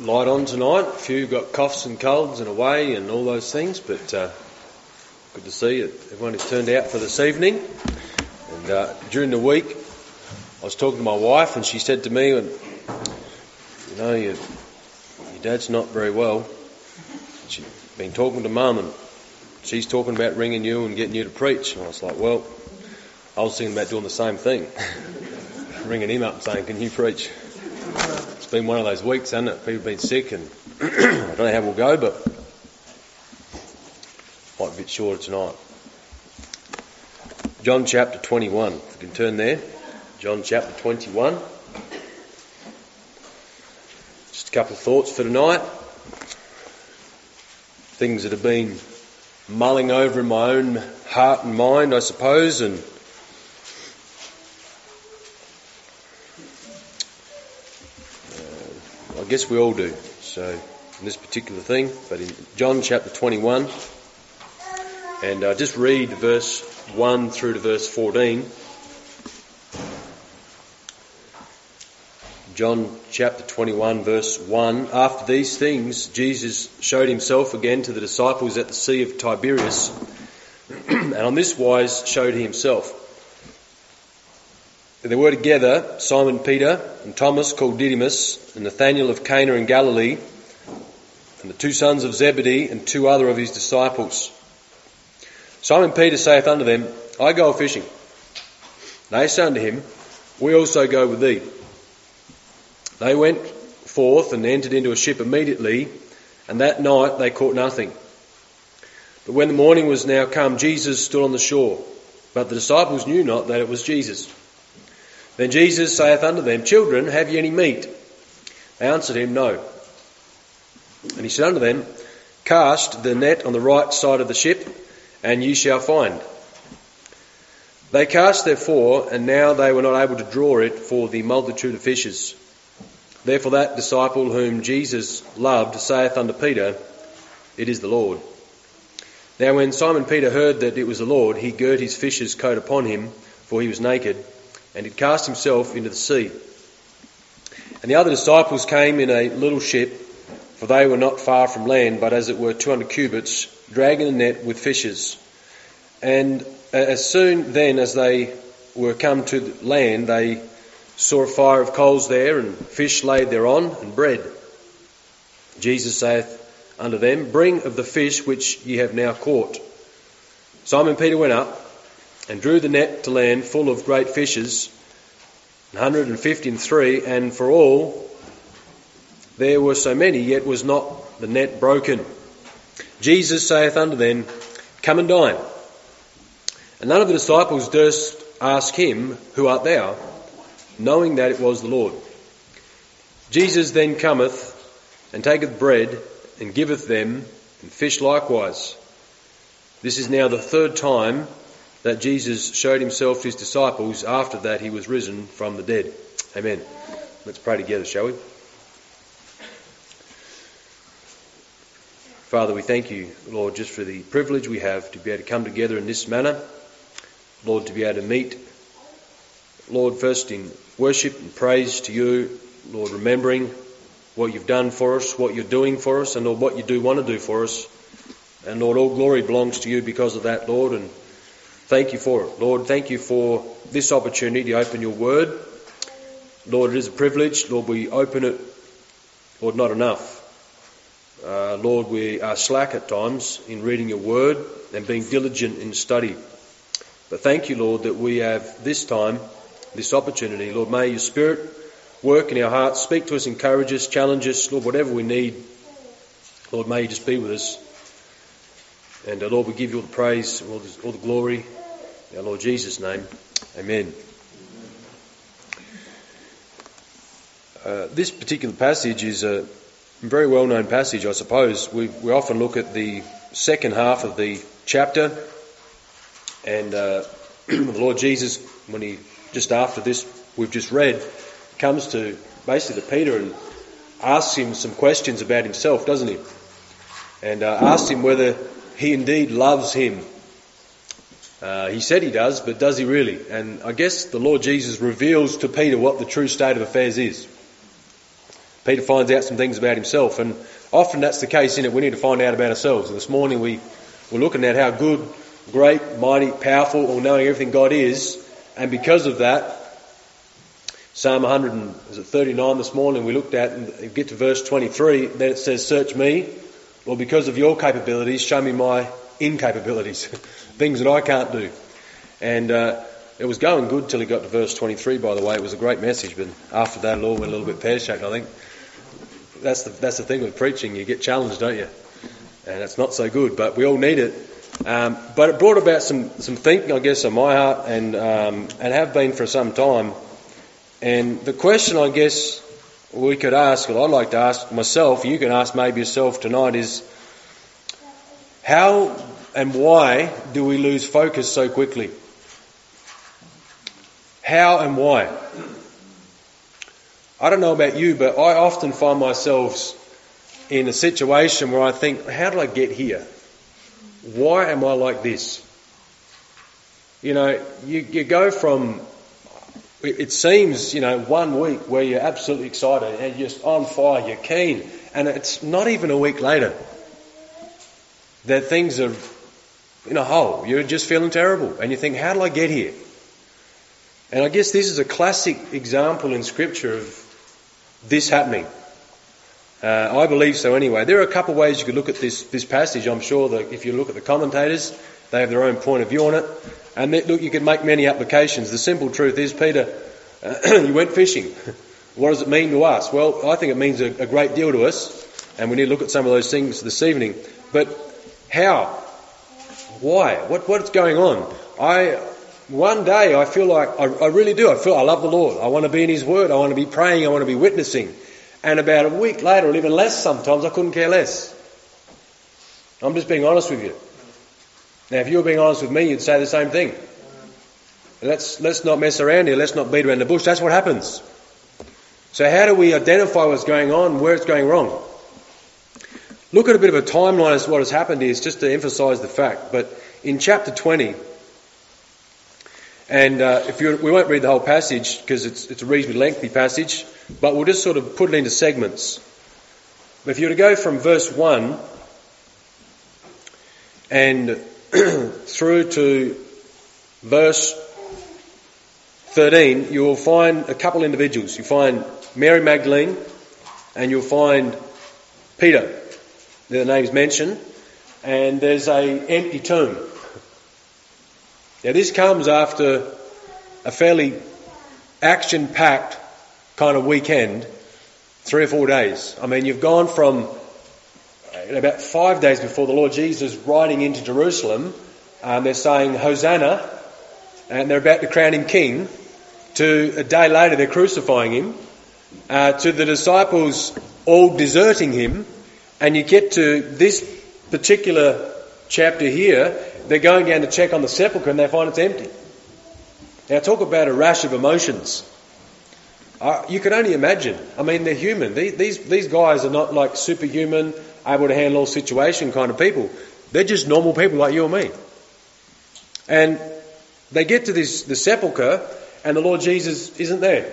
light on tonight. A few got coughs and colds and away and all those things, but good to see everyone who turned out for this evening. And during the week, I was talking to my wife, and she said to me, "You know, your dad's not very well." She'd been talking to Mum, and she's talking about ringing you and getting you to preach. And I was like, well, I was thinking about doing the same thing, ringing him up and saying, "Can you preach?" It's been one of those weeks, hasn't it? People have been sick, and I don't know how we'll go, but might be a bit shorter tonight. John chapter 21, if you can turn there. John chapter 21. Just a couple of thoughts for tonight. Things that have been mulling over in my own heart and mind, I suppose, and I guess we all do, so in this particular thing, but in John chapter 21, and just read verse 1 through to verse 14. John chapter 21 verse 1. After these things, Jesus showed himself again to the disciples at the Sea of Tiberias, and on this wise showed he himself. There were together Simon Peter and Thomas called Didymus, and Nathanael of Cana in Galilee, and the two sons of Zebedee, and two other of his disciples. Simon Peter saith unto them, I go a-fishing. They say unto him, We also go with thee. They went forth and entered into a ship immediately, and that night they caught nothing. But when the morning was now come, Jesus stood on the shore, but the disciples knew not that it was Jesus. Then Jesus saith unto them, Children, have ye any meat? They answered him, No. And he said unto them, Cast the net on the right side of the ship, and ye shall find. They cast therefore, and now they were not able to draw it for the multitude of fishes. Therefore that disciple whom Jesus loved saith unto Peter, It is the Lord. Now when Simon Peter heard that it was the Lord, he girt his fisher's coat upon him, for he was naked, and did cast himself into the sea. And the other disciples came in a little ship, for they were not far from land, but as it were 200 cubits, dragging a net with fishes. And as soon then as they were come to the land, they saw a fire of coals there, and fish laid thereon, and bread. Jesus saith unto them, Bring of the fish which ye have now caught. Simon Peter went up, and drew the net to land full of great fishes, 153, and for all there were so many, yet was not the net broken. Jesus saith unto them, Come and dine. And none of the disciples durst ask him, Who art thou? Knowing that it was the Lord. Jesus then cometh, and taketh bread, and giveth them, and fish likewise. This is now the third time that Jesus showed himself to his disciples after that he was risen from the dead. Amen. Let's pray together, shall we? Father, we thank you, Lord, just for the privilege we have to be able to come together in this manner. Lord, to be able to meet, Lord, first in worship and praise to you, Lord, remembering what you've done for us, what you're doing for us, and Lord, what you do want to do for us. And Lord, all glory belongs to you because of that, Lord, and thank you for it. Lord, thank you for this opportunity to open your word. Lord, it is a privilege. Lord, we open it, Lord, not enough. Lord, we are slack at times in reading your word and being diligent in study. But thank you, Lord, that we have this time, this opportunity. Lord, may your Spirit work in our hearts, speak to us, encourage us, challenge us. Lord, whatever we need, Lord, may you just be with us. And Lord, we give you all the praise, all the glory. In our Lord Jesus' name, amen. This particular passage is a very well-known passage, I suppose. We often look at the second half of the chapter, and the Lord Jesus, when he, just after this we've just read, comes to basically to Peter and asks him some questions about himself, doesn't he? And asks him whether he indeed loves him. He said he does, but does he really? And I guess the Lord Jesus reveals to Peter what the true state of affairs is. Peter finds out some things about himself, and often that's the case, isn't it? We need to find out about ourselves. And this morning we were looking at how good, great, mighty, powerful, all-knowing everything God is, and because of that, Psalm 139 this morning we looked at, and you get to verse 23, then it says, "Search me, Lord, because of your capabilities, show me my incapabilities," things that I can't do. And it was going good till he got to verse 23, by the way. It was a great message, but after that it all went a little bit pear-shaped, I think. That's the thing with preaching. You get challenged, don't you? And it's not so good, but we all need it. But it brought about some thinking, I guess, on my heart, and have been for some time. And the question, I guess, we could ask, or I'd like to ask myself, you can ask maybe yourself tonight, is how and why do we lose focus so quickly? How and why? I don't know about you, but I often find myself in a situation where I think, how did I get here? Why am I like this? You know, you go from, it seems, 1 week where you're absolutely excited and you're just on fire, you're keen, and it's not even a week later that things are in a hole. You're just feeling terrible and you think, how did I get here? And I guess this is a classic example in Scripture of this happening. I believe so anyway. There are a couple of ways you could look at this passage. I'm sure that if you look at the commentators, they have their own point of view on it. And look, you can make many applications. The simple truth is, Peter, you went fishing. What does it mean to us? Well, I think it means a great deal to us, and we need to look at some of those things this evening. But how? Why? What's going on? One day I feel like, I really do, I love the Lord. I want to be in His Word. I want to be praying. I want to be witnessing. And about a week later, or even less sometimes, I couldn't care less. I'm just being honest with you. Now, if you were being honest with me, you'd say the same thing. Let's not mess around here. Let's not beat around the bush. That's what happens. So how do we identify what's going on, where it's going wrong? Look at a bit of a timeline as to what has happened here, just to emphasise the fact. But in chapter 20, and we won't read the whole passage because it's a reasonably lengthy passage, but we'll just sort of put it into segments. But if you were to go from verse 1 and through to verse 13, you will find a couple individuals. You find Mary Magdalene and you'll find Peter. Their names mentioned. And there's an empty tomb. Now this comes after a fairly action-packed kind of weekend, 3 or 4 days. I mean, you've gone from about 5 days before the Lord Jesus riding into Jerusalem, they're saying Hosanna, and they're about to crown him king, to a day later they're crucifying him, to the disciples all deserting him, and you get to this particular chapter here, they're going down to check on the sepulchre and they find it's empty. Now talk about a rash of emotions. You can only imagine. I mean, they're human. These guys are not like superhuman, able to handle all situation kind of people. They're just normal people like you and me. And they get to the sepulchre and the Lord Jesus isn't there.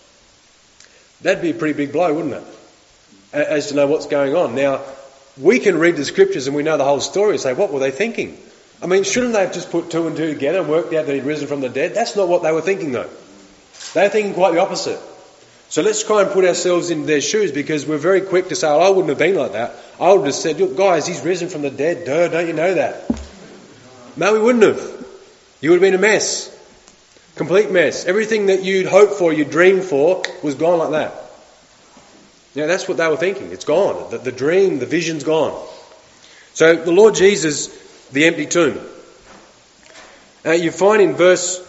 That'd be a pretty big blow, wouldn't it? As to know what's going on. Now, we can read the scriptures and we know the whole story and say, what were they thinking? I mean, shouldn't they have just put 2 and 2 together and worked out that he'd risen from the dead? That's not what they were thinking, though. They were thinking quite the opposite. So let's try and put ourselves in their shoes, because we're very quick to say, I wouldn't have been like that. I would have just said, look, guys, he's risen from the dead. Duh, don't you know that? No, we wouldn't have. You would have been a mess. Complete mess. Everything that you'd hoped for, you'd dreamed for, was gone like that. Yeah, that's what they were thinking. It's gone. The dream, the vision's gone. So the Lord Jesus, the empty tomb. You find in verse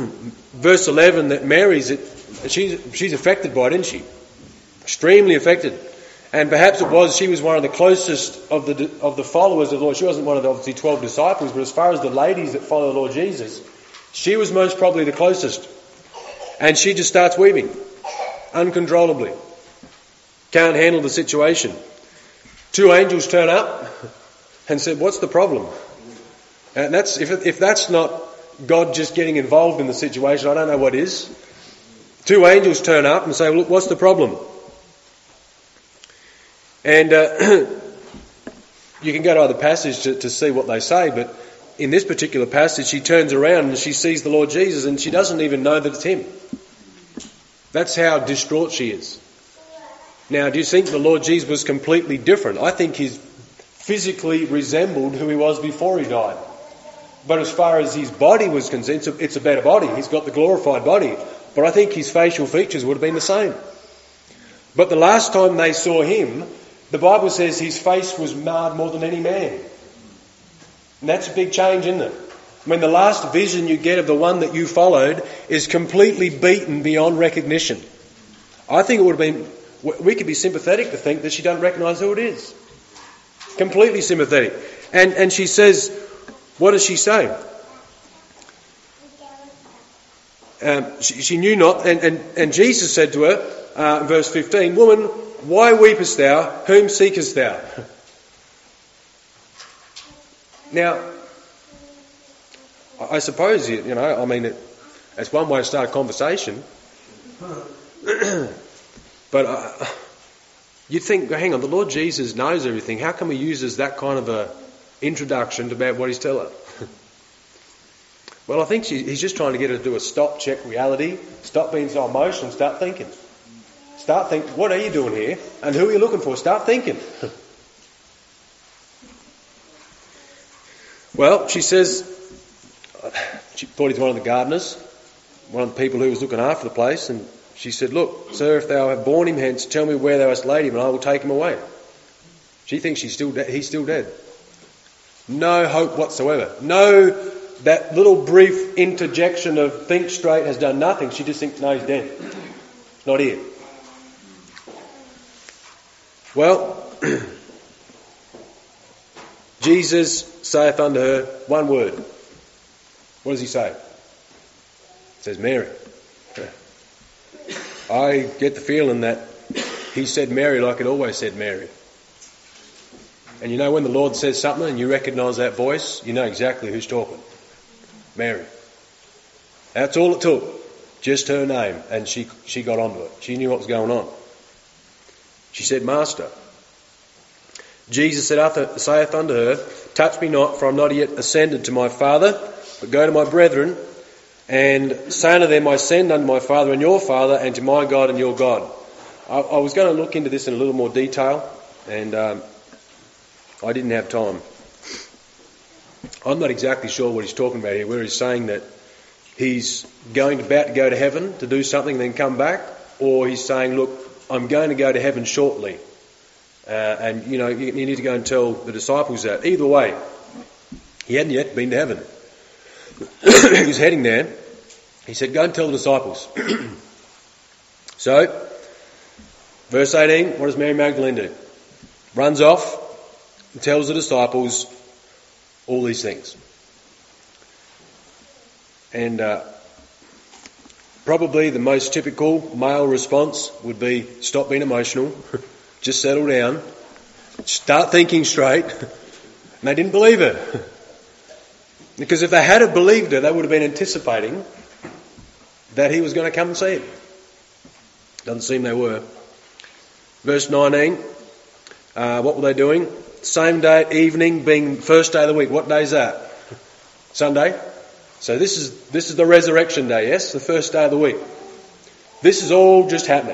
11 that Mary's, she's affected by it, isn't she? Extremely affected. And perhaps she was one of the closest of the followers of the Lord. She wasn't one of the obviously 12 disciples, but as far as the ladies that follow the Lord Jesus, she was most probably the closest. And she just starts weeping uncontrollably. Can't handle the situation. 2 angels turn up and said, what's the problem? And that's if that's not God just getting involved in the situation, I don't know what is. 2 angels turn up and say, look, what's the problem? And you can go to other passages to see what they say, but in this particular passage she turns around and she sees the Lord Jesus and she doesn't even know that it's him. That's how distraught she is. Now, do you think the Lord Jesus was completely different? I think he physically resembled who he was before he died. But as far as his body was concerned, it's a better body. He's got the glorified body. But I think his facial features would have been the same. But the last time they saw him, the Bible says his face was marred more than any man. And that's a big change, isn't it? I mean, the last vision you get of the one that you followed is completely beaten beyond recognition. I think it would have been, we could be sympathetic to think that she doesn't recognise who it is. Completely sympathetic. And she says, what does she say? She knew not, and Jesus said to her, verse 15, "Woman, why weepest thou? Whom seekest thou?" Now, I suppose, it's one way to start a conversation. But you'd think, hang on, the Lord Jesus knows everything. How come he uses that kind of a introduction about what he's telling her? Well, I think he's just trying to get her to do a stop, check reality, stop being so emotional and start thinking. Start thinking, what are you doing here? And who are you looking for? Start thinking. Well, she says, she thought he's one of the gardeners, one of the people who was looking after the place, and she said, "Look, sir, if thou have borne him hence, tell me where thou hast laid him, and I will take him away." She thinks he's still dead. No hope whatsoever. No, that little brief interjection of think straight has done nothing. She just thinks, no, he's dead. Not here. Well, Jesus saith unto her one word. What does he say? He says, "Mary." I get the feeling that he said Mary like it always said Mary. And when the Lord says something and you recognise that voice, you know exactly who's talking. Mary. That's all it took. Just her name. And she got onto it. She knew what was going on. She said, "Master." Jesus saith unto her, "Touch me not, for I am not yet ascended to my Father, but go to my brethren, and say unto them, I ascend unto my Father and your Father, and to my God and your God." I was going to look into this in a little more detail, and I didn't have time. I'm not exactly sure what he's talking about here, where he's saying that he's about to go to heaven to do something and then come back, or he's saying, look, I'm going to go to heaven shortly. And you need to go and tell the disciples that. Either way, he hadn't yet been to heaven. He was heading there. He said, "Go and tell the disciples." So, verse 18, what does Mary Magdalene do? Runs off and tells the disciples all these things. And probably the most typical male response would be, stop being emotional, just settle down, start thinking straight. And they didn't believe her. Because if they had have believed her, they would have been anticipating that he was going to come and see it. Doesn't seem they were. Verse 19, what were they doing? Same day at evening, being first day of the week. What day is that? Sunday. So this is the resurrection day, yes? The first day of the week. This is all just happening.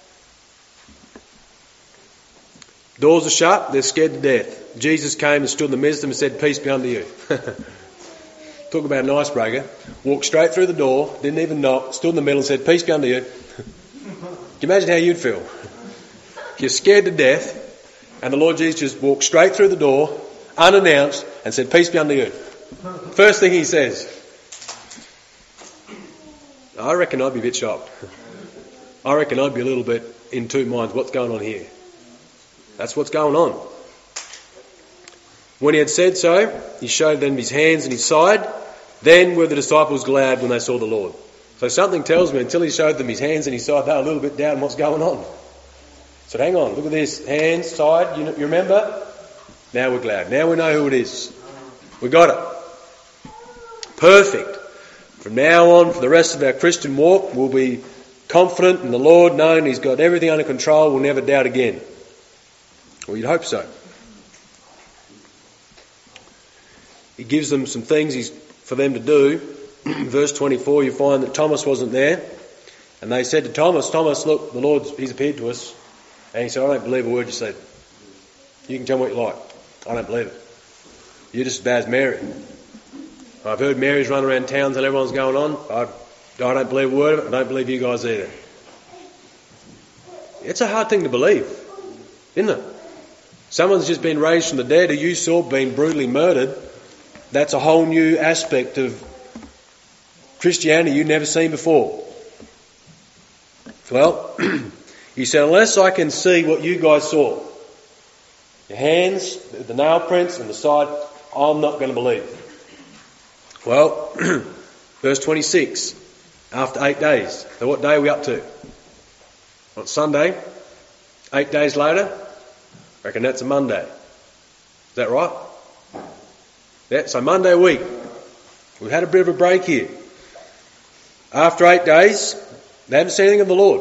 Doors are shut, they're scared to death. Jesus came and stood in the midst of them and said, "Peace be unto you." Talk about an icebreaker. Walked straight through the door, didn't even knock, stood in the middle and said, "Peace be unto you." Can you imagine how you'd feel? You're scared to death, and the Lord Jesus just walked straight through the door, unannounced, and said, "Peace be unto you." First thing he says. I reckon I'd be a bit shocked. I reckon I'd be a little bit in two minds. What's going on here? That's what's going on. When he had said so, he showed them his hands and his side. Then were the disciples glad when they saw the Lord. So something tells me until he showed them his hands and his side, they were a little bit down what's going on. So hang on, look at this. Hands, side, you remember? Now we're glad. Now we know who it is. We got it. Perfect. From now on, for the rest of our Christian walk, we'll be confident in the Lord, knowing he's got everything under control. We'll never doubt again. Well, you'd hope so. He gives them some things for them to do. Verse 24, you find that Thomas wasn't there. And they said to Thomas, look, the Lord, he's appeared to us. And he said, I don't believe a word you said. You can tell me what you like. I don't believe it. You're just as bad as Mary. I've heard Mary's run around town and everyone's going on. I don't believe a word of it. I don't believe you guys either. It's a hard thing to believe, isn't it? Someone's just been raised from the dead who you saw being brutally murdered. That's a whole new aspect of Christianity you've never seen before. Well, he said, unless I can see what you guys saw, your hands, the nail prints and the side, I'm not going to believe. Well, verse 26, after 8 days. So what day are we up to? On Sunday, 8 days later, I reckon that's a Monday. Is that right? Yeah, so Monday week. We've had a bit of a break here. After 8 days, they haven't seen anything of the Lord.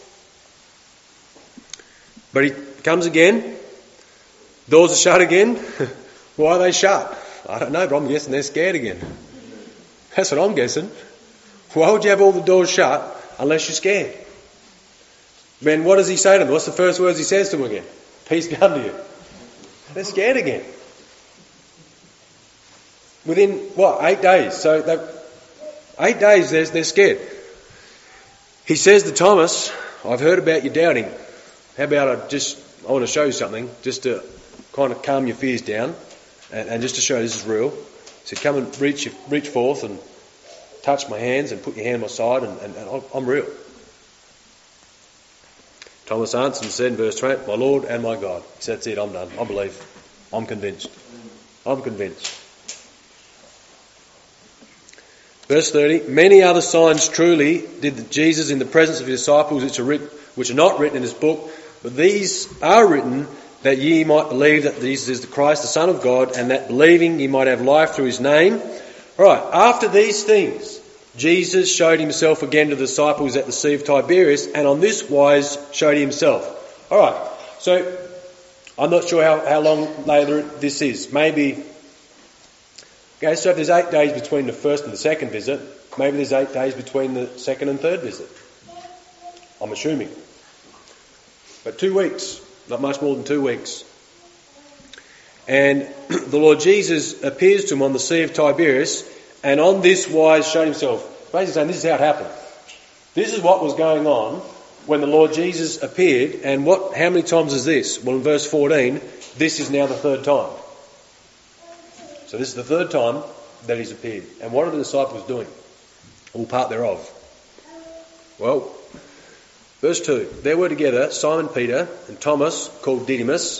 But he comes again. Doors are shut again. Why are they shut? I don't know, but I'm guessing they're scared again. That's what I'm guessing. Why would you have all the doors shut unless you're scared? Man, what does he say to them? What's the first words he says to them again? Peace be unto you. They're scared again. Within, 8 days? So 8 days they're scared. He says to Thomas, I've heard about your doubting. How about I want to show you something, just to kind of calm your fears down, and just to show this is real. He said, come and reach forth and touch my hands and put your hand on my side, and I'm real. Thomas answered and said in verse 20, my Lord and my God. He said, that's it, I'm done. I believe. I'm convinced. Verse 30, many other signs truly did Jesus in the presence of his disciples, which are not written in this book, but these are written that ye might believe that Jesus is the Christ, the Son of God, and that believing ye might have life through his name. Right, after these things, Jesus showed himself again to the disciples at the Sea of Tiberias, and on this wise showed himself. All right, so I'm not sure how long later this is. Maybe, okay, so if there's 8 days between the first and the second visit, maybe there's 8 days between the second and third visit. I'm assuming. But 2 weeks, not much more than 2 weeks. And the Lord Jesus appears to him on the Sea of Tiberias, and on this wise showed himself. Basically saying this is how it happened. This is what was going on when the Lord Jesus appeared, and how many times is this? Well, in verse 14, this is now the third time. So this is the third time that he's appeared. And what are the disciples doing? All part thereof. Well, verse 2, there were together Simon Peter and Thomas, called Didymus,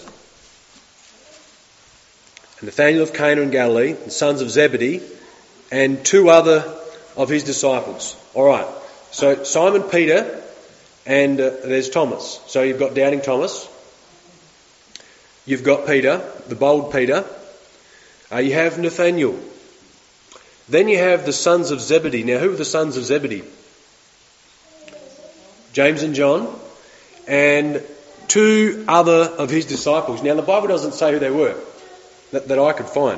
and Nathanael of Cana in Galilee, the sons of Zebedee, and 2 other of his disciples. All right, so Simon Peter and there's Thomas. So you've got doubting Thomas. You've got Peter, the bold Peter. You have Nathanael. Then you have the sons of Zebedee. Now, who are the sons of Zebedee? James and John, and 2 other of his disciples. Now, the Bible doesn't say who they were, that I could find.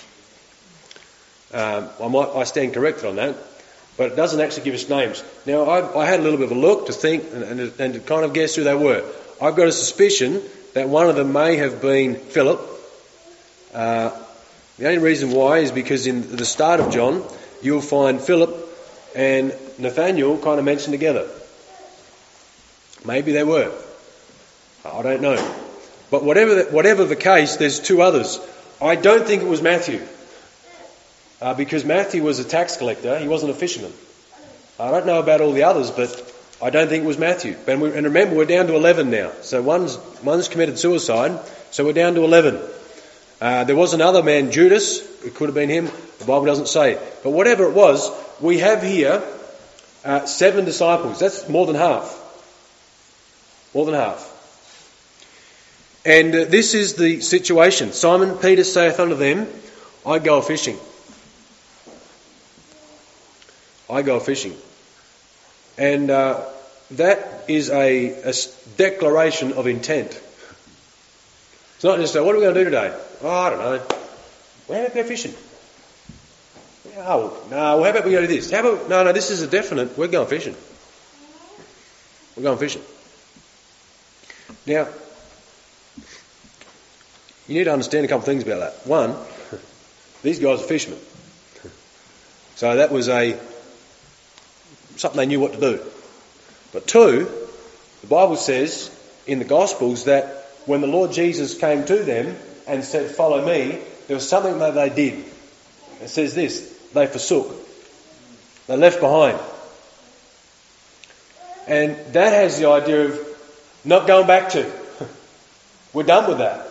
I stand corrected on that, but it doesn't actually give us names. Now, I had a little bit of a look to think and to kind of guess who they were. I've got a suspicion that one of them may have been Philip. The only reason why is because in the start of John, you'll find Philip and Nathanael kind of mentioned together. Maybe they were. I don't know. But whatever the case, there's 2 others. I don't think it was Matthew. Because Matthew was a tax collector. He wasn't a fisherman. I don't know about all the others, but I don't think it was Matthew. And remember, we're down to 11 now. So one's committed suicide, so we're down to 11. There was another man, Judas. It could have been him. The Bible doesn't say. But whatever it was, we have here 7 disciples. That's more than half. More than half. And this is the situation. Simon Peter saith unto them, I go a-fishing. I go a-fishing. And that is a declaration of intent. It's not just, what are we going to do today? Oh, I don't know. Well, how about we go fishing? Oh, no, well, how about we go do this? No, this is a definite, we're going fishing. We're going fishing. Now, you need to understand a couple of things about that. One, these guys are fishermen. So that was something they knew what to do. But two, the Bible says in the Gospels that when the Lord Jesus came to them and said, "Follow me," there was something that they did. It says this, they forsook. They left behind. And that has the idea of not going back to. We're done with that.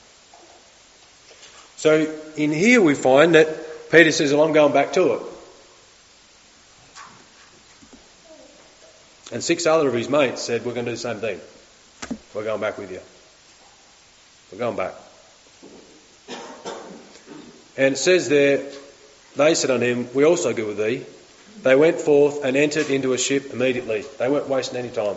So in here we find that Peter says, "Well, I'm going back to it." And 6 other of his mates said, "We're going to do the same thing. We're going back with you. We're going back." And it says there, they said unto him, "We also go with thee." They went forth and entered into a ship immediately. They weren't wasting any time.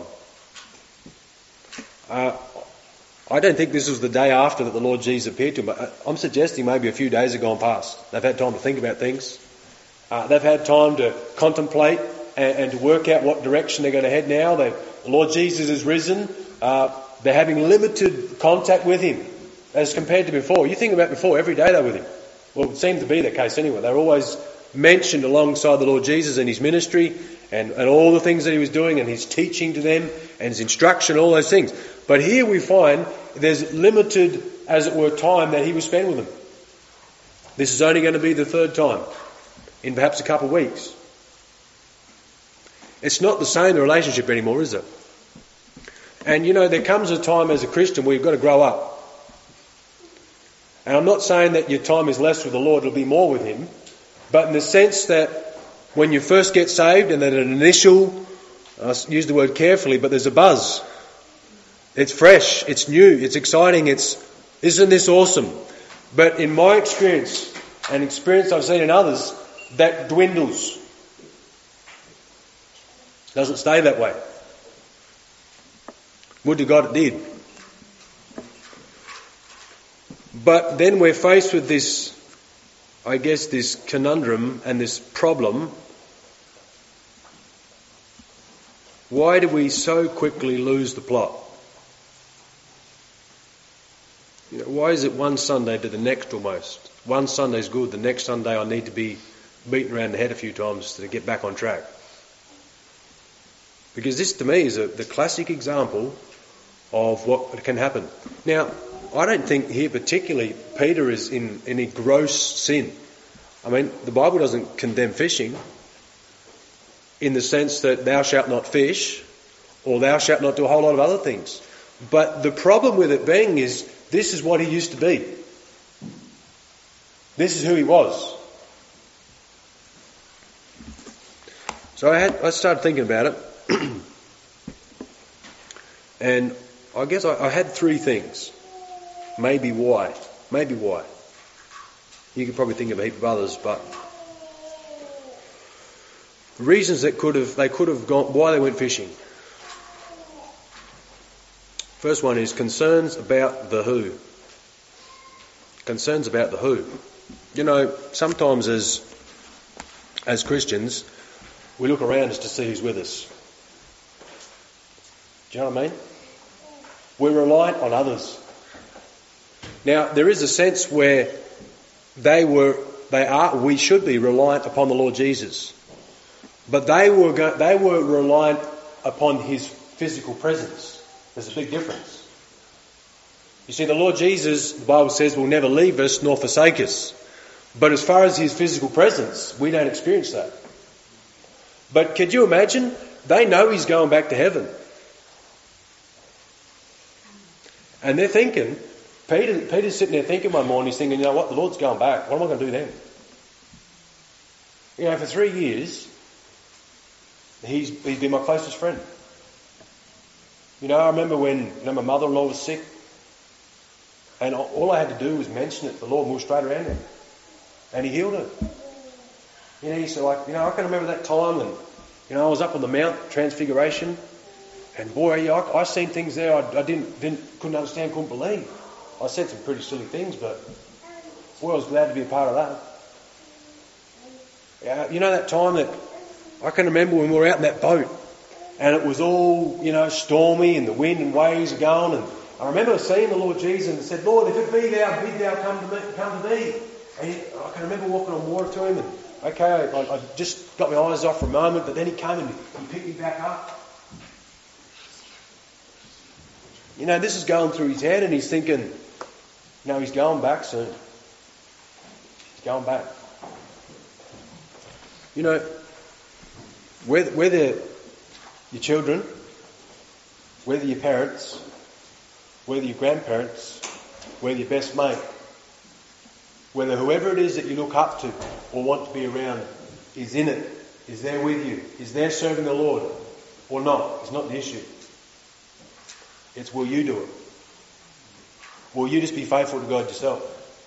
I don't think this was the day after that the Lord Jesus appeared to them, but I'm suggesting maybe a few days have gone past. They've had time to think about things. They've had time to contemplate and to work out what direction they're going to head now. The Lord Jesus is risen. They're having limited contact with him as compared to before. You think about before, every day they're with him. Well, it seemed to be the case anyway. They're always mentioned alongside the Lord Jesus and his ministry and all the things that he was doing and his teaching to them and his instruction, all those things. But here we find there's limited, as it were, time that he was spent with them. This is only going to be the third time in perhaps a couple of weeks. It's not the same relationship anymore, is it? And there comes a time as a Christian where you've got to grow up. And I'm not saying that your time is less with the Lord, it'll be more with him. But in the sense that when you first get saved and then an initial, I use the word carefully, but there's a buzz. It's fresh, it's new, it's exciting, isn't this awesome? But in my experience, and experience I've seen in others, that dwindles. Doesn't stay that way. Would to God it did. But then we're faced with this conundrum and this problem. Why do we so quickly lose the plot? Why is it one Sunday to the next almost? One Sunday's good, the next Sunday I need to be beaten around the head a few times to get back on track. Because this to me is the classic example of what can happen. Now, I don't think here particularly Peter is in any gross sin. I mean, the Bible doesn't condemn fishing in the sense that thou shalt not fish or thou shalt not do a whole lot of other things. But the problem with it being is this is what he used to be. This is who he was. So I started thinking about it. And I guess I had 3 things. Maybe why. You could probably think of a heap of others, but reasons that they could have gone, why they went fishing. First one is concerns about the who. Concerns about the who. Sometimes as Christians, we look around just to see who's with us. Do you know what I mean? We're reliant on others. Now, there is a sense where we should be reliant upon the Lord Jesus. But they were reliant upon his physical presence. There's a big difference. You see, the Lord Jesus, the Bible says, will never leave us nor forsake us. But as far as his physical presence, we don't experience that. But could you imagine? They know he's going back to heaven. And they're thinking, Peter's sitting there thinking one morning, he's thinking, you know what, the Lord's going back. What am I going to do then? For 3 years, he's been my closest friend. I remember when my mother-in-law was sick, and all I had to do was mention it. The Lord moved straight around her, and he healed her. He said, I can remember that time, and I was up on the Mount Transfiguration, and boy, I seen things there I couldn't understand, couldn't believe. I said some pretty silly things, but boy, I was glad to be a part of that. Yeah, you know that time that I can remember when we were out in that boat and it was all, stormy and the wind and waves are going, and I remember seeing the Lord Jesus and said, Lord, if it be thou, bid thou come to me. And I can remember walking on water to him, and okay, I just got my eyes off for a moment, but then he came and he picked me back up. This is going through his head and he's thinking, he's going back soon. He's going back. Whether your children, whether your parents, whether your grandparents, whether your best mate, whether whoever it is that you look up to or want to be around is in it, is there with you, is there serving the Lord or not, it's not the issue. It's will you do it? Will you just be faithful to God yourself?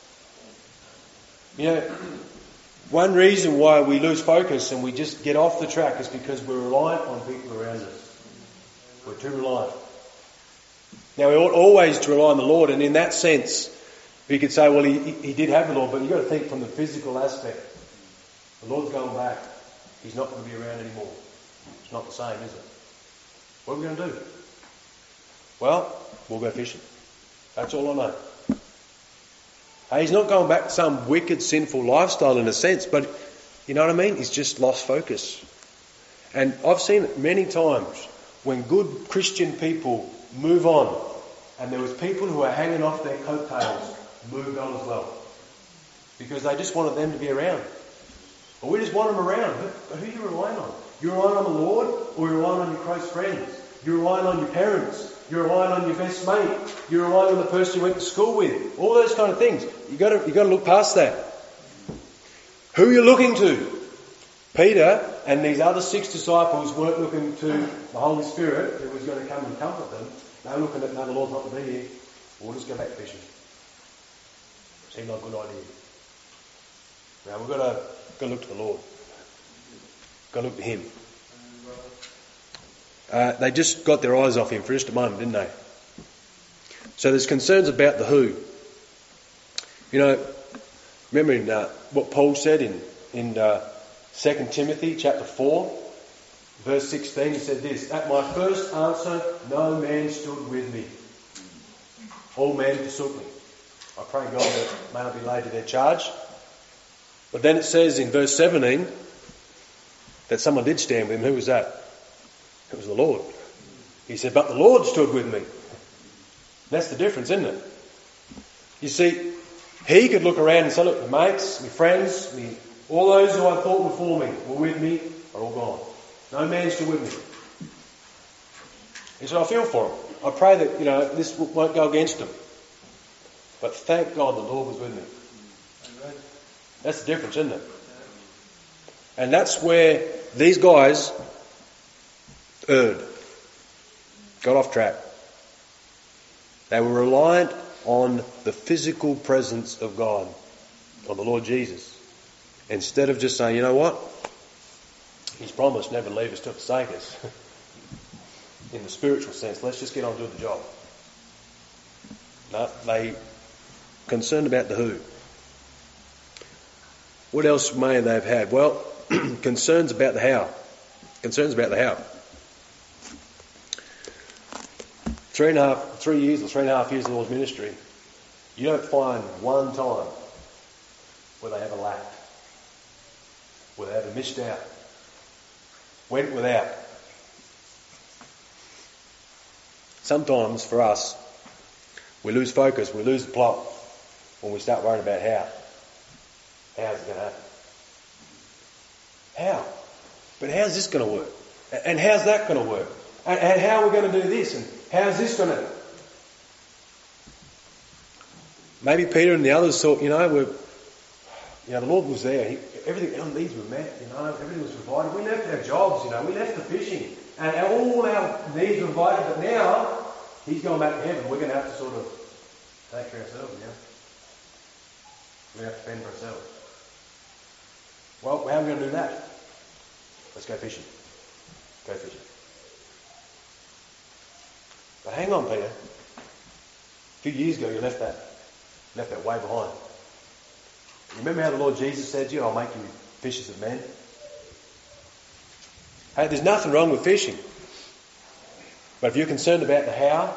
One reason why we lose focus and we just get off the track is because we're reliant on people around us. We're too reliant. Now we ought always to rely on the Lord, and in that sense we could say, well, he did have the Lord, but you've got to think from the physical aspect. The Lord's going back. He's not going to be around anymore. It's not the same, is it? What are we going to do? Well, we'll go fishing. That's all I know. Hey, he's not going back to some wicked, sinful lifestyle in a sense, but you know what I mean? He's just lost focus. And I've seen it many times when good Christian people move on, and there was people who are hanging off their coattails moved on as well. Because they just wanted them to be around. But we just want them around. Who are you relying on? You're relying on the Lord, or you're relying on your close friends? You're relying on your parents. You're relying on your best mate. You're relying on the person you went to school with. All those kind of things. You got to look past that. Who are you looking to? Peter and these other 6 disciples weren't looking to the Holy Spirit who was going to come and comfort them. They were looking at, no, the Lord's not to be here. We'll just go back fishing. Seemed like a good idea. Now we've got to look to the Lord. Got to look to Him. They just got their eyes off Him for just a moment, didn't they? So there's concerns about the who. Remembering what Paul said in 2 Timothy chapter 4, verse 16, he said this, "At my first answer, no man stood with me. All men forsook me." I pray God that may not be laid to their charge. But then it says in verse 17 that someone did stand with him. Who was that? It was the Lord. He said, "But the Lord stood with me." That's the difference, isn't it? You see, he could look around and say, look, my mates, my friends, all those who I thought were for me, were with me, are all gone. No man stood with me. He said, I feel for him. I pray that, this won't go against him. But thank God the Lord was with me. That's the difference, isn't it? And that's where these guys erred. Got off track. They were reliant on the physical presence of God, on the Lord Jesus. Instead of just saying, you know what? He's promised never to leave us to forsake us. In the spiritual sense, let's just get on doing the job. No, they concerned about the who. What else may they have had? Well, concerns about the how. Concerns about the how. 3 years or 3.5 years of the Lord's ministry, you don't find one time where they ever lacked, where they ever missed out, went without. Sometimes for us, we lose focus, we lose the plot when we start worrying about how. How's it going to happen? How? But how's this going to work? And how's that going to work? And how are we going to do this? And how's this going to... Maybe Peter and the others thought, the Lord was there. Everything, our needs were met, everything was provided. We left our jobs, we left the fishing. And all our needs were provided, but now He's going back to heaven. We're going to have to sort of take care of ourselves now. We're going to have to fend for ourselves. Well, how are we going to do that? Let's go fishing. Go fishing. But hang on, Peter. If few years ago you left that way behind. You remember how the Lord Jesus said to you, I'll make you fishers of men? Hey, there's nothing wrong with fishing. But if you're concerned about the how,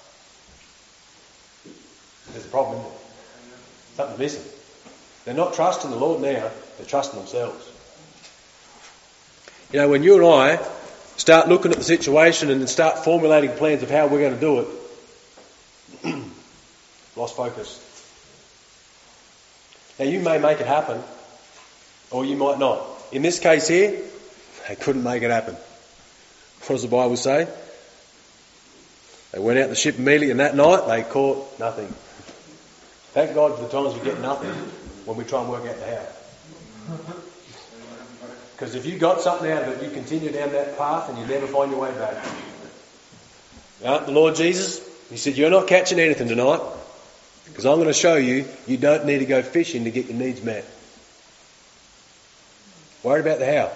there's a problem, isn't there? Something's missing. They're not trusting the Lord now, they're trusting themselves. You know, when you and I start looking at the situation and start formulating plans of how we're going to do it, lost focus. Now you may make it happen, or you might not. In this case here, they couldn't make it happen. What does the Bible say? They went out the ship immediately, and that night they caught nothing. Thank God for the times we get nothing when we try and work out the how. Because if you got something out of it, you continue down that path and you never find your way back. The Lord Jesus, He said, you're not catching anything tonight, because I'm going to show you don't need to go fishing to get your needs met. Worried about the how.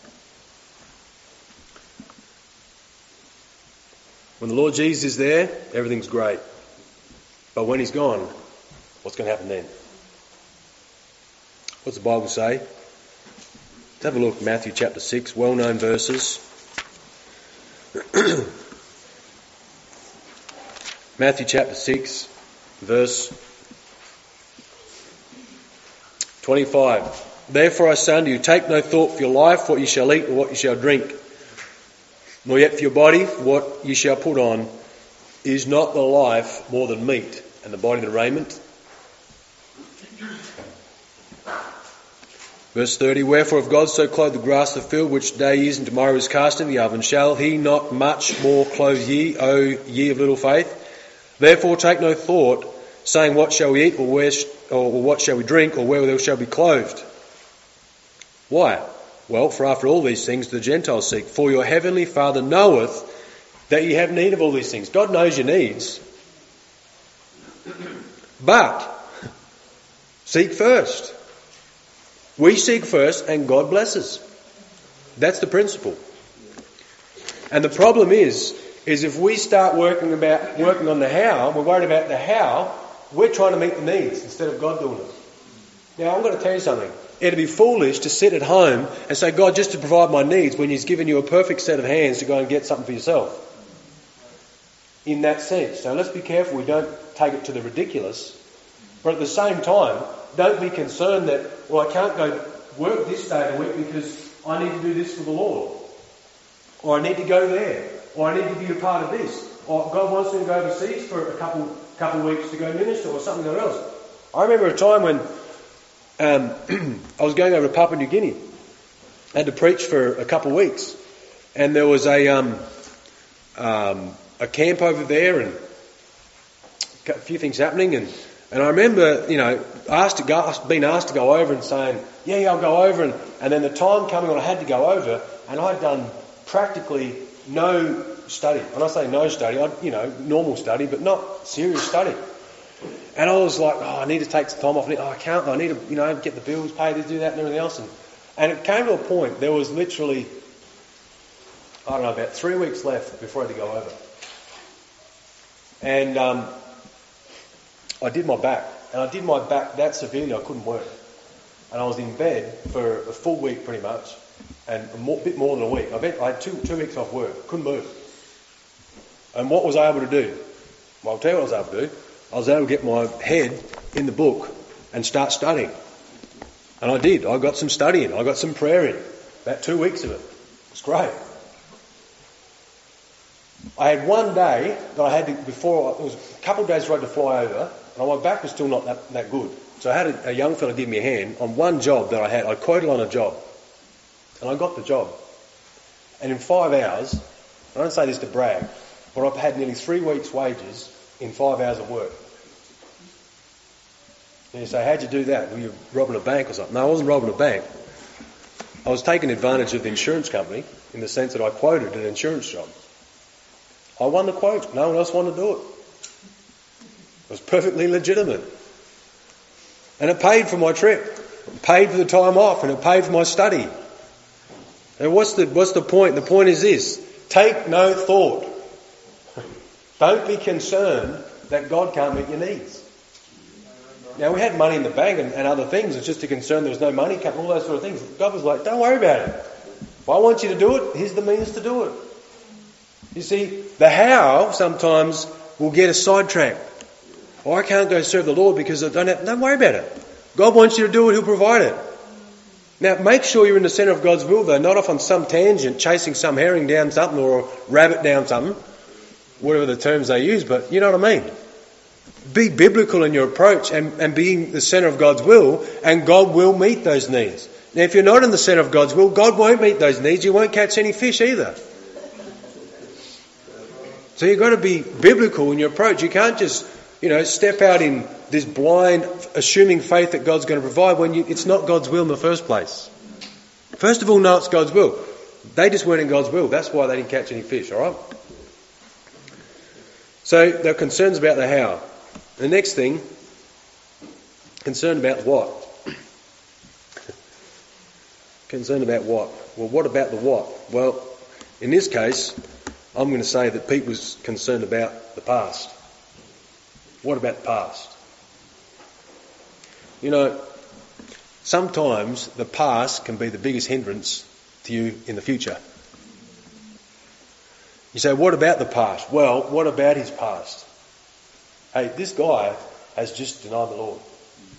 When the Lord Jesus is there, everything's great. But when He's gone, what's going to happen then? What's the Bible say? Let's have a look at Matthew chapter 6, well-known verses. Matthew chapter 6, verse 25. Therefore I say unto you, take no thought for your life, what you shall eat or what you shall drink, nor yet for your body, what you shall put on. Is not the life more than meat, and the body than raiment? Verse 30, wherefore if God so clothe the grass of the field, which today is and tomorrow is cast in the oven, shall He not much more clothe ye, O ye of little faith? Therefore take no thought, saying, what shall we eat, or what shall we drink, or wherewithal shall be clothed? Why? Well, for after all these things the Gentiles seek. For your heavenly Father knoweth that ye have need of all these things. God knows your needs. But seek first. We seek first and God blesses. That's the principle. And the problem is if we start working on the how, we're worried about the how, we're trying to meet the needs instead of God doing it. Now, I'm going to tell you something. It'd be foolish to sit at home and say, God, just to provide my needs, when He's given you a perfect set of hands to go and get something for yourself. In that sense. So let's be careful we don't take it to the ridiculous. But at the same time, don't be concerned that, well, I can't go work this day of the week because I need to do this for the Lord. Or I need to go there. Or I need to be a part of this. Or God wants me to go overseas for a couple of weeks to go minister or something else. I remember a time when I was going over to Papua New Guinea. I had to preach for a couple of weeks. And there was a camp over there and a few things happening. And I remember, being asked to go over and saying, yeah, I'll go over. And then the time coming when I had to go over, and I'd done practically no study. When I say no study, normal study, but not serious study. And I was like, I need to take some time off. I can't. I need to, get the bills paid, to do that and everything else. And it came to a point, there was literally, about 3 weeks left before I had to go over. And I did my back. And I did my back that severely I couldn't work. And I was in bed for a full week pretty much. And a bit more than a week. I had 2 weeks off work. Couldn't move. And what was I able to do? Well, I'll tell you what I was able to do. I was able to get my head in the book and start studying. And I did. I got some studying. I got some prayer in. About 2 weeks of it. It was great. I had one day that I had to, it was a couple of days before I had to fly over, and my back was still not that good. So I had a young fella give me a hand on one job that I had. I quoted on a job. And I got the job. And in 5 hours, I don't say this to brag, but I've had nearly 3 weeks' wages in 5 hours of work. And you say, how'd you do that? Were you robbing a bank or something? No, I wasn't robbing a bank. I was taking advantage of the insurance company in the sense that I quoted an insurance job. I won the quote. No one else wanted to do it. It was perfectly legitimate. And it paid for my trip. It paid for the time off, and it paid for my study. And what's the point? The point is this. Take no thought. Don't be concerned that God can't meet your needs. Now, we had money in the bank and other things. It's just a concern there was no money coming, all those sort of things. God was like, don't worry about it. If I want you to do it, here's the means to do it. You see, the how sometimes will get us sidetracked. Oh, I can't go serve the Lord because I don't worry about it. God wants you to do it, he'll provide it. Now, make sure you're in the centre of God's will, though, not off on some tangent, chasing some herring down something or a rabbit down something, whatever the terms they use, but you know what I mean. Be biblical in your approach and being the centre of God's will, and God will meet those needs. Now, if you're not in the centre of God's will, God won't meet those needs. You won't catch any fish either. So you've got to be biblical in your approach. You can't just, step out in this blind, assuming faith that God's going to provide when it's not God's will in the first place. First of all, no, it's God's will. They just weren't in God's will. That's why they didn't catch any fish, all right? So there are concerns about the how. The next thing, concerned about what? Concerned about what? Well, what about the what? Well, in this case, I'm going to say that Pete was concerned about the past. What about the past? Sometimes the past can be the biggest hindrance to you in the future. You say, what about the past? Well, what about his past? Hey, this guy has just denied the Lord.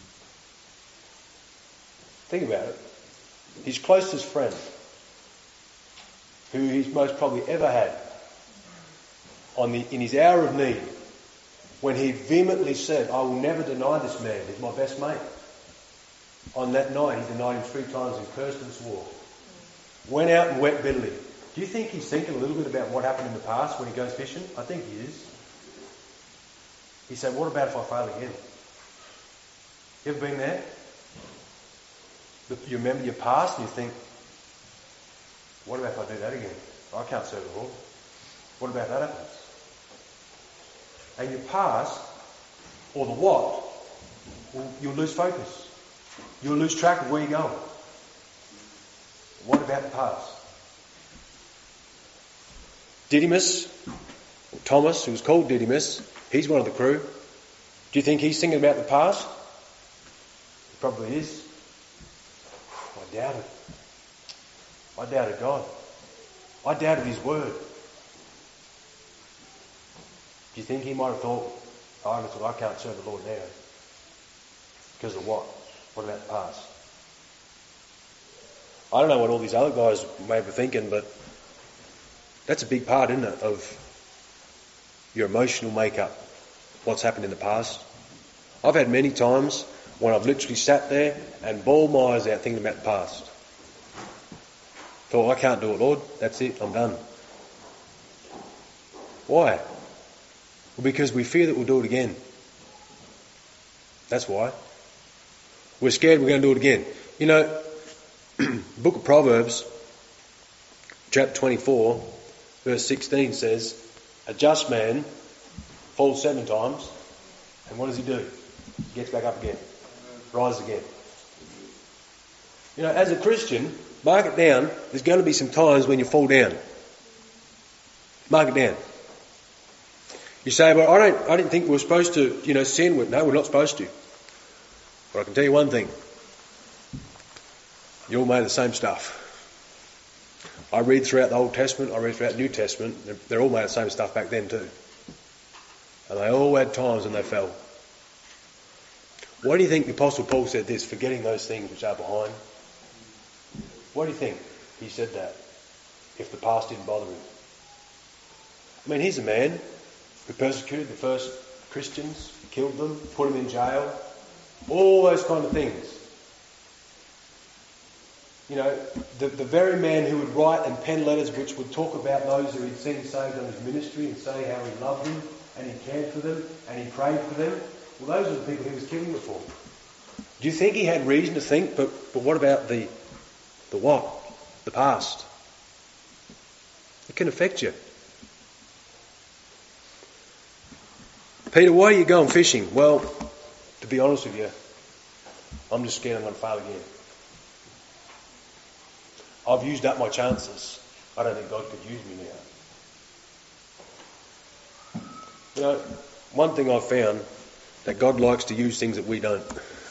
Think about it. His closest friend, who he's most probably ever had, in his hour of need, when he vehemently said, I will never deny this man, he's my best mate. On that night, he denied him 3 times and cursed and swore. Went out and wept bitterly. Do you think he's thinking a little bit about what happened in the past when he goes fishing? I think he is. He said, what about if I fail again? You ever been there? You remember your past and you think, what about if I do that again? I can't serve the Lord. What about that happens? And your past, or the what, you'll lose focus. You'll lose track of where you're going. What about the past? Didymus, or Thomas, who was called Didymus, he's one of the crew. Do you think he's thinking about the past? He probably is. I doubted. I doubted God. I doubted his word. Do you think he might have thought, I can't serve the Lord now? Because of what? What about the past? I don't know what all these other guys may be thinking, but that's a big part, isn't it, of your emotional makeup, what's happened in the past. I've had many times when I've literally sat there and bawled my eyes out thinking about the past. Thought, I can't do it, Lord. That's it. I'm done. Why? Well, because we fear that we'll do it again. That's why. We're scared we're going to do it again. Book of Proverbs, chapter 24, verse 16 says, a just man falls 7 times, and what does he do? He gets back up again. Rises again. As a Christian, mark it down, there's going to be some times when you fall down. Mark it down. You say, well, I didn't think we were supposed to, sin. No, we're not supposed to. But I can tell you one thing. You're all made of the same stuff. I read throughout the Old Testament, I read throughout the New Testament. They're all made of the same stuff back then too. And they all had times when they fell. Why do you think the Apostle Paul said this, forgetting those things which are behind? Why do you think he said that, if the past didn't bother him? I mean, he's a man who persecuted the first Christians, killed them, put them in jail, all those kind of things. The very man who would write and pen letters which would talk about those who he'd seen saved on his ministry and say how he loved them and he cared for them and he prayed for them. Well, those are the people he was killing before. Do you think he had reason to think, but what about the what? The past? It can affect you. Peter, why are you going fishing? Well, to be honest with you, I'm just scared I'm going to fail again. I've used up my chances. I don't think God could use me now. one thing I've found, that God likes to use things that we don't.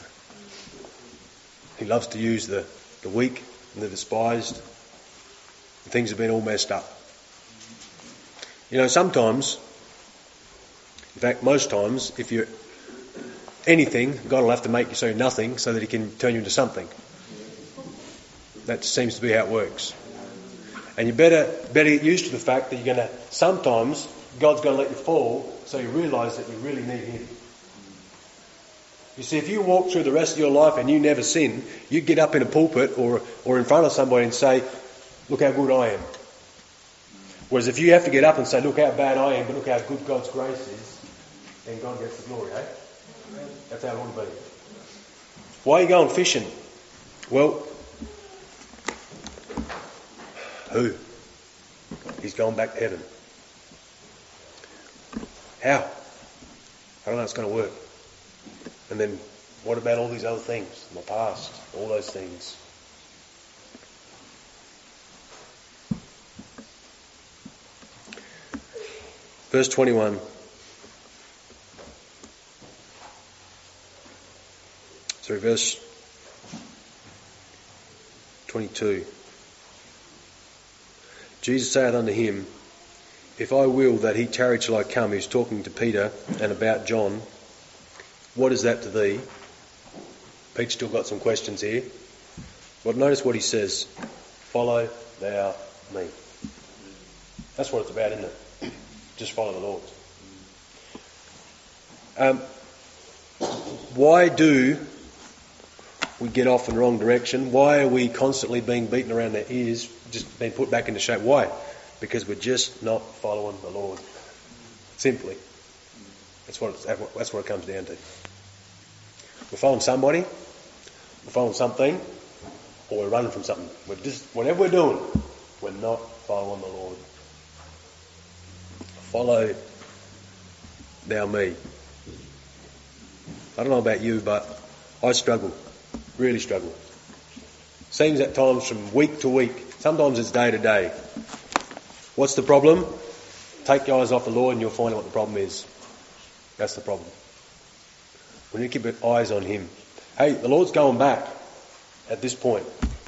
He loves to use the weak and the despised. And things have been all messed up. You know, sometimes, in fact most times, if you're anything, God will have to make you so nothing so that he can turn you into something. That seems to be how it works. And you better get used to the fact that sometimes God's going to let you fall so you realise that you really need him. You see, if you walk through the rest of your life and you never sin, you get up in a pulpit or in front of somebody and say, look how good I am. Whereas if you have to get up and say, look how bad I am, but look how good God's grace is, then God gets the glory, eh? That's how it ought to be. Why are you going fishing? Well, who? He's going back to heaven. How? I don't know how it's going to work. And then what about all these other things? My past, all those things. Verse 21. Sorry, verse 22. Jesus saith unto him, if I will that he tarry till I come, he's talking to Peter and about John, what is that to thee? Pete's still got some questions here. But notice what he says. Follow thou me. That's what it's about, isn't it? Just follow the Lord. Why do we get off in the wrong direction? Why are we constantly being beaten around the ears, just being put back into shape? Why? Because we're just not following the Lord. Simply. That's what it comes down to. We're following somebody, we're following something, or we're running from something. Whatever we're doing, we're not following the Lord. Follow thou me. I don't know about you, but I struggle. Really struggle. Seems at times from week to week. Sometimes it's day to day. What's the problem? Take your eyes off the Lord and you'll find out what the problem is. That's the problem. We need to keep our eyes on him. Hey, the Lord's going back at this point.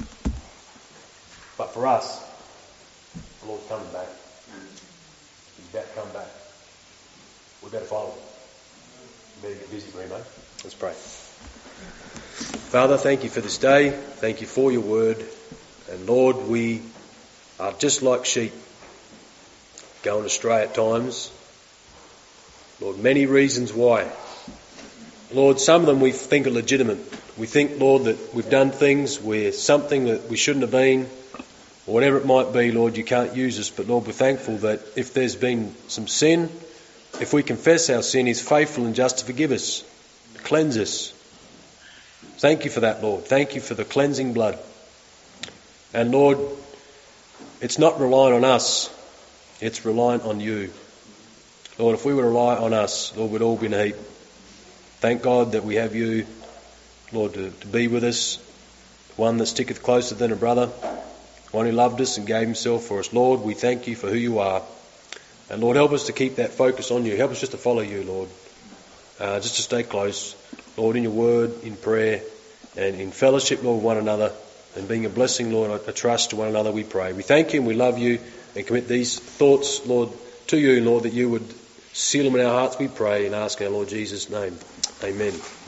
But for us, the Lord's coming back. He's about to come back. We better follow him. We better get busy for him, eh? Let's pray. Father, thank you for this day. Thank you for your word. And Lord, we are just like sheep, going astray at times. Lord, many reasons why. Lord, some of them we think are legitimate. We think, Lord, that we've done things, we're something that we shouldn't have been, or whatever it might be, Lord, you can't use us. But Lord, we're thankful that if there's been some sin, if we confess our sin, he's faithful and just to forgive us, to cleanse us. Thank you for that, Lord. Thank you for the cleansing blood. And Lord, it's not relying on us, it's relying on you. Lord, if we were to rely on us, Lord, we'd all be in a heap. Thank God that we have you, Lord, to be with us, one that sticketh closer than a brother, one who loved us and gave himself for us. Lord, we thank you for who you are. And Lord, help us to keep that focus on you. Help us just to follow you, Lord. Just to stay close, Lord, in your word, in prayer, and in fellowship, Lord, with one another, and being a blessing, Lord, a trust to one another, we pray. We thank you and we love you and commit these thoughts, Lord, to you, Lord, that you would seal them in our hearts, we pray, and ask in our Lord Jesus' name. Amen.